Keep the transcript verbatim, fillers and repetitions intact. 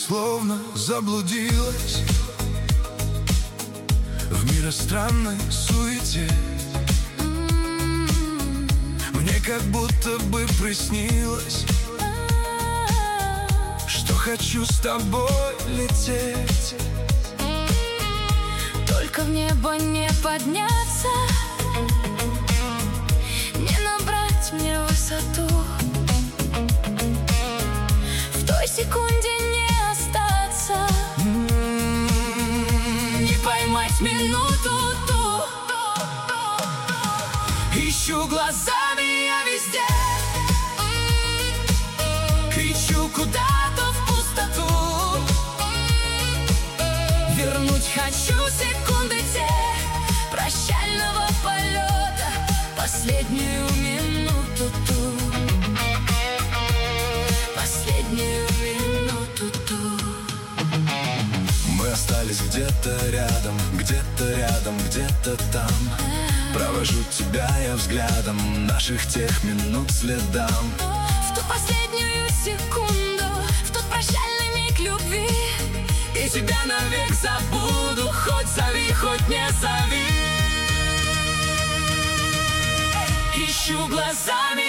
словно заблудилась в мире странной суете. Мне как будто бы приснилось, что хочу с тобой лететь. Только в небо не подняться, не набрать мне высоту, в той секунде не остаться, не поймать минуту ту. Ищу глазами я везде, кричу куда-то в пустоту. Вернуть хочу секунды те прощального полета, последнюю минуту ту, последнюю минуту ту. Мы остались где-то рядом, где-то рядом, где-то там. Провожу тебя я взглядом, наших тех минут следам. В ту последнюю секунду, в тот прощальный миг любви, и тебя навек забуду, хоть зови, хоть не зови. Ищу глазами